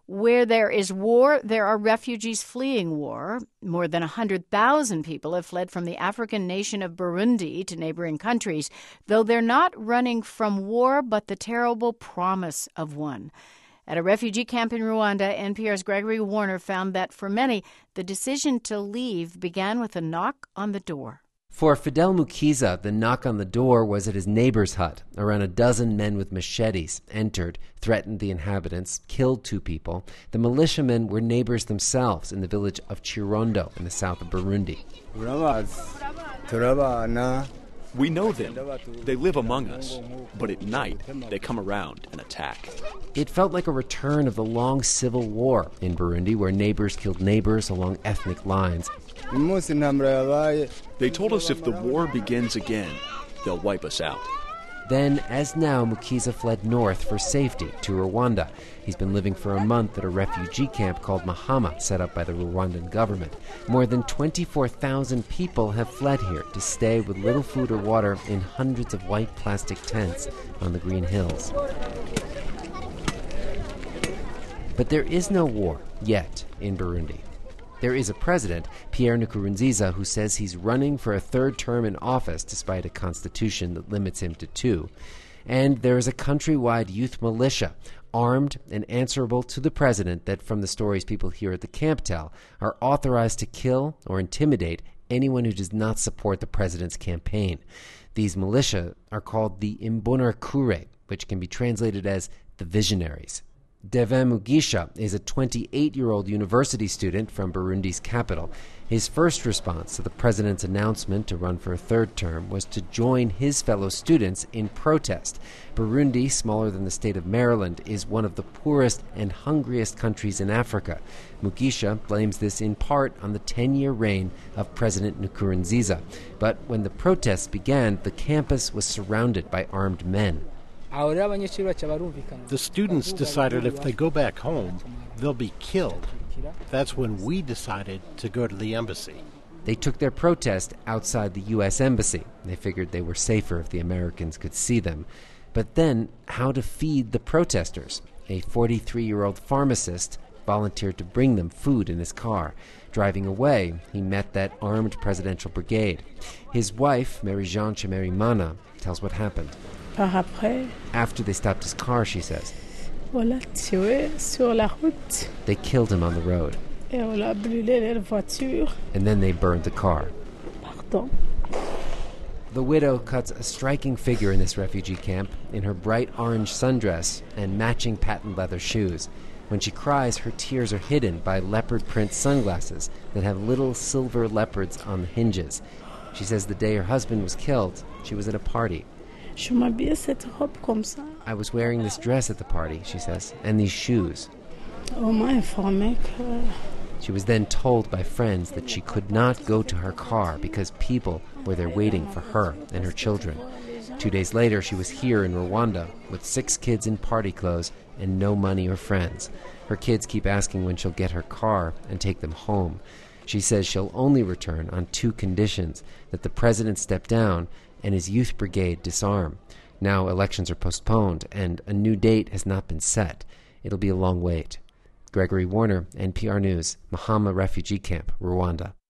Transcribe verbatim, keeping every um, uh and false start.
Where there is war, there are refugees fleeing war. More than one hundred thousand people have fled from the African nation of Burundi to neighboring countries, though they're not running from war, but the terrible promise of one. At a refugee camp in Rwanda, N P R's Gregory Warner found that for many, the decision to leave began with a knock on the door. For Fidel Mukiza, the knock on the door was at his neighbor's hut. Around a dozen men with machetes entered, threatened the inhabitants, killed two people. The militiamen were neighbors themselves in the village of Chirondo in the south of Burundi. We know them. They live among us. But at night, they come around and attack. It felt like a return of the long civil war in Burundi, where neighbors killed neighbors along ethnic lines. They told us if the war begins again, they'll wipe us out. Then, as now, Mukiza fled north for safety to Rwanda. He's been living for a month at a refugee camp called Mahama, set up by the Rwandan government. More than twenty-four thousand people have fled here to stay with little food or water in hundreds of white plastic tents on the green hills. But there is no war yet in Burundi. There is a president, Pierre Nkurunziza, who says he's running for a third term in office despite a constitution that limits him to two. And there is a countrywide youth militia, armed and answerable to the president, that, from the stories people hear at the camp tell, are authorized to kill or intimidate anyone who does not support the president's campaign. These militia are called the Imbonerakure, which can be translated as the visionaries. Devin Mugisha is a twenty-eight-year-old university student from Burundi's capital. His first response to the president's announcement to run for a third term was to join his fellow students in protest. Burundi, smaller than the state of Maryland, is one of the poorest and hungriest countries in Africa. Mugisha blames this in part on the ten-year reign of President Nkurunziza. But when the protests began, the campus was surrounded by armed men. The students decided if they go back home, they'll be killed. That's when we decided to go to the embassy. They took their protest outside the U S embassy. They figured they were safer if the Americans could see them. But then, how to feed the protesters? A forty-three-year-old pharmacist volunteered to bring them food in his car. Driving away, he met that armed presidential brigade. His wife, Marie-Jeanne Chimerimana, tells what happened. After they stopped his car, she says, they killed him on the road. And then they burned the car. The widow cuts a striking figure in this refugee camp in her bright orange sundress and matching patent leather shoes. When she cries, her tears are hidden by leopard print sunglasses that have little silver leopards on the hinges. She says the day her husband was killed, she was at a party. I was wearing this dress at the party, she says, and these shoes. She was then told by friends that she could not go to her car because people were there waiting for her and her children. Two days later, she was here in Rwanda with six kids in party clothes and no money or friends. Her kids keep asking when she'll get her car and take them home. She says she'll only return on two conditions: that the president step down and his youth brigade disarm. Now elections are postponed and a new date has not been set. It'll be a long wait. Gregory Warner, N P R News, Mahama Refugee Camp, Rwanda.